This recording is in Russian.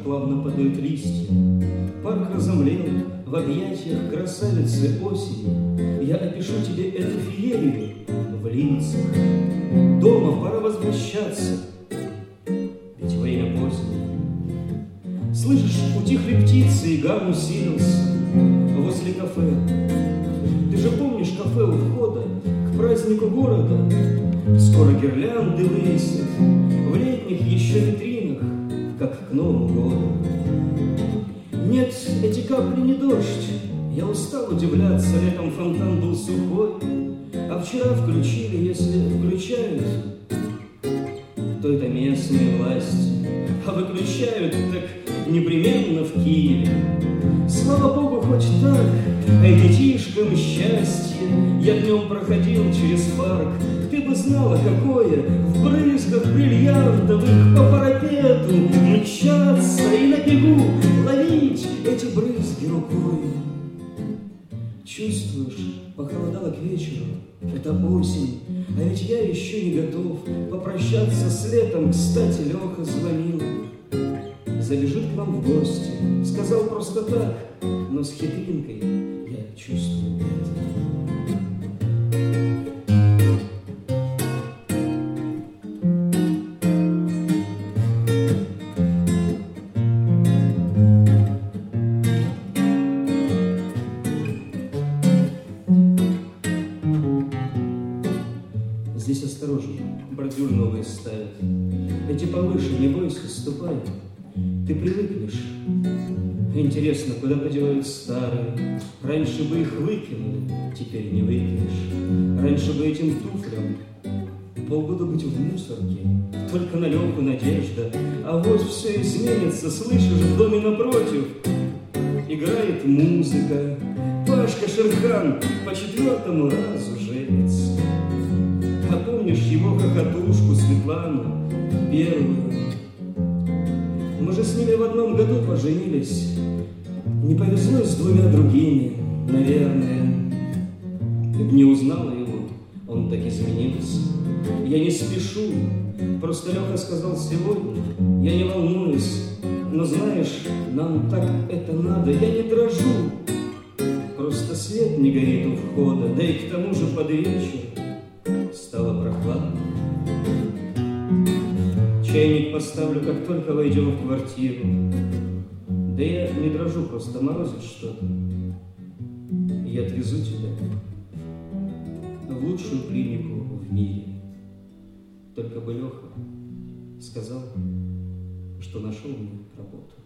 плавно падают листья. Парк разомлел в объятиях красавицы осени. Я опишу тебе эту феерию в лицах. Дома пора возвращаться, ведь время позднее. Слышишь, утихли птицы, и гам усилился возле кафе. Ты же помнишь кафе у входа к празднику города? Скоро гирлянды вывесят в летних еще витринах, как к Новому году. Нет, эти капли не дождь. Я устал удивляться, летом фонтан был сухой. А вчера включили, если включают, то это местные власти. А выключают так непременно в Киеве. Слава Богу, хоть так, ай, детишкам счастье. Я днем проходил через парк, ты бы знала, какое в брызгах бриллиантовых по парапету мчаться и на бегу ловить эти брызги рукой. Чувствуешь, похолодало к вечеру, это осень, а ведь я еще не готов попрощаться с летом. Кстати, Леха звонил, забежит к нам в гости. Сказал просто так, но с хитринкой, я чувствую это. Здесь осторожнее, бордюр новый ставят. Эти повыше, не бойся, ступай. Ты привыкнешь. Интересно, куда подевают старые? Раньше бы их выкинули, теперь не выкинешь. Раньше бы этим туфлям полгода быть в мусорке. Только на Лёху надежда. А вот все изменится, слышишь, в доме напротив играет музыка. Пашка Шерхан по 4-му разу женится. А помнишь его хохотушку Светлану, первую? Мы же с ними в одном году поженились. Не повезло с 2 другими, наверное. Ты б не узнала его, он так изменился. Я не спешу, просто Леха сказал сегодня. Я не волнуюсь, но знаешь, нам так это надо. Я не дрожу, просто свет не горит у входа. Да и к тому же под вечер стало прохладно. Чайник поставлю, как только войдем в квартиру. Да я не дрожу, просто морозит что-то. Я отвезу тебя в лучшую клинику в мире. Только бы Леха сказал, что нашел мне работу.